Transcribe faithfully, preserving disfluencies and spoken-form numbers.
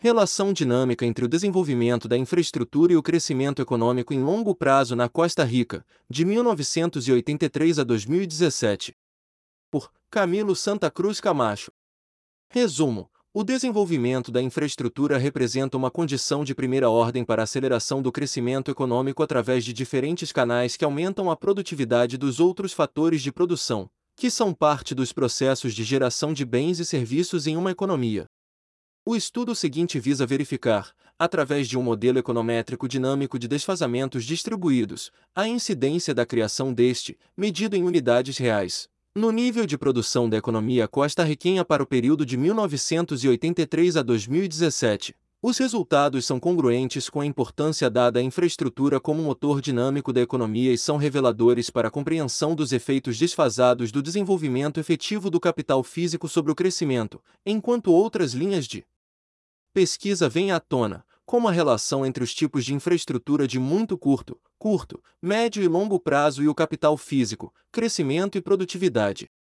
Relação dinâmica entre o desenvolvimento da infraestrutura e o crescimento econômico em longo prazo na Costa Rica, de mil novecentos e oitenta e três a dois mil e dezessete. Por Camilo Santa Cruz Camacho. Resumo: o desenvolvimento da infraestrutura representa uma condição de primeira ordem para a aceleração do crescimento econômico através de diferentes canais que aumentam a produtividade dos outros fatores de produção, que são parte dos processos de geração de bens e serviços em uma economia. O estudo seguinte visa verificar, através de um modelo econométrico dinâmico de desfasamentos distribuídos, a incidência da criação deste, medido em unidades reais, no nível de produção da economia costarriquenha para o período de mil novecentos e oitenta e três a dois mil e dezessete. Os resultados são congruentes com a importância dada à infraestrutura como motor dinâmico da economia e são reveladores para a compreensão dos efeitos desfasados do desenvolvimento efetivo do capital físico sobre o crescimento, enquanto outras linhas de pesquisa vêm à tona, como a relação entre os tipos de infraestrutura de muito curto, curto, médio e longo prazo e o capital físico, crescimento e produtividade.